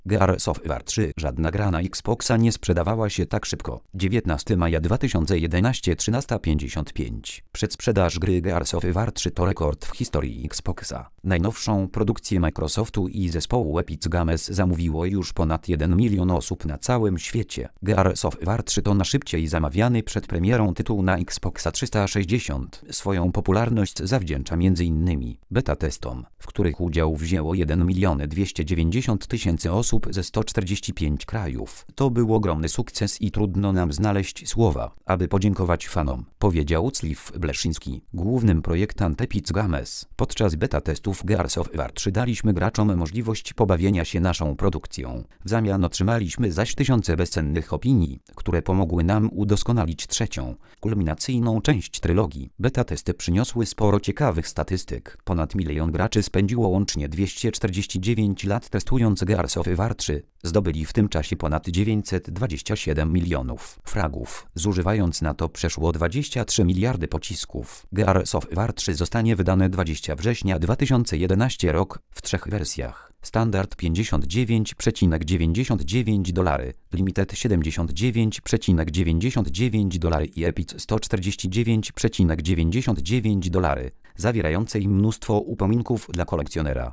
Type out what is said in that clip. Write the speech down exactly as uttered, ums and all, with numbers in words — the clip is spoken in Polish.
Gears of War trzy. Żadna gra na Xboxa nie sprzedawała się tak szybko. dziewiętnastego maja dwa tysiące jedenastego trzynaście pięćdziesiąt pięć. Przedsprzedaż gry Gears of War trzy to rekord w historii Xboxa. Najnowszą produkcję Microsoftu i zespołu Epic Games zamówiło już ponad jeden milion osób na całym świecie. Gears of War trzy to najszybciej zamawiany przed premierą tytuł na Xboxa trzysta sześćdziesiąt. Swoją popularność zawdzięcza między innymi beta testom, w których udział wzięło jeden milion dwieście dziewięćdziesiąt tysięcy osób ze stu czterdziestu pięciu krajów. To był ogromny sukces i trudno nam znaleźć słowa, aby podziękować fanom, powiedział Cliff Bleszyński, główny projektant Epic Games. Podczas beta testów Gears of War trzy daliśmy graczom możliwość pobawienia się naszą produkcją. W zamian otrzymaliśmy zaś tysiące bezcennych opinii, które pomogły nam udoskonalić trzecią, kulminacyjną część trylogii. Beta testy przyniosły sporo ciekawych statystyk. Ponad milion graczy spędziło łącznie dwieście czterdzieści dziewięć lat testując Gears of War trzy. Zdobyli w tym czasie ponad dziewięćset dwadzieścia siedem milionów fragów, zużywając na to przeszło dwadzieścia trzy miliardy pocisków. Gears of War trzy zostanie wydane dwudziestego września dwa tysiące jedenastego rok w trzech wersjach. Standard pięćdziesiąt dziewięć przecinek dziewięćdziesiąt dziewięć dolarów, Limited siedemdziesiąt dziewięć przecinek dziewięćdziesiąt dziewięć dolarów i Epic sto czterdzieści dziewięć przecinek dziewięćdziesiąt dziewięć dolarów, zawierającej mnóstwo upominków dla kolekcjonera.